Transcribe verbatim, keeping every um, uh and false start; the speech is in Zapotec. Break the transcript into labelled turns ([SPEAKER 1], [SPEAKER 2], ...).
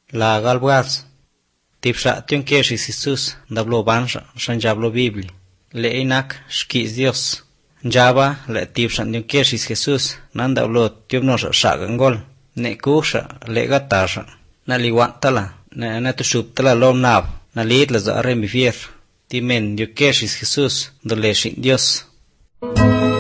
[SPEAKER 1] La galbuaz. Tipsa tion que Jesús dablo bansa shanjablo Biblia. Le inak shkis Dios. Njaba le tipsa tion que Jesús nan dablo tiobno sa gangol. Ne kusha le gatasha. Na liwantala. Na na tushuptala lom nab. Na lid la za remifier. Timen dio que Jesús do le shin Dios.